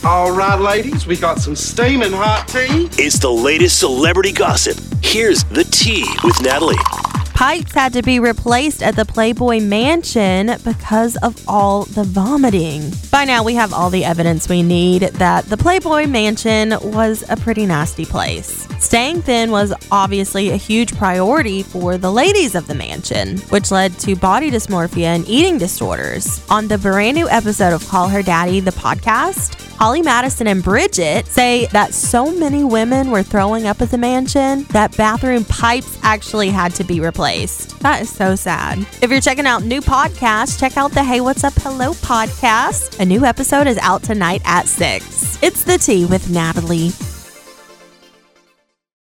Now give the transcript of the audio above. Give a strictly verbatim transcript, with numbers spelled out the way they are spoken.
All right, ladies, we got some steaming hot tea. It's the latest celebrity gossip. Here's the tea with Natalie. Pipes had to be replaced at the Playboy Mansion because of all the vomiting. By now, we have all the evidence we need that the Playboy Mansion was a pretty nasty place. Staying thin was obviously a huge priority for the ladies of the mansion, which led to body dysmorphia and eating disorders. On the brand new episode of Call Her Daddy, the podcast, Holly Madison and Bridget say that so many women were throwing up at the mansion that bathroom pipes actually had to be replaced. That is so sad. If you're checking out new podcasts, check out the Hey What's Up Hello podcast. A new episode is out tonight at six. It's The Tea with Natalie.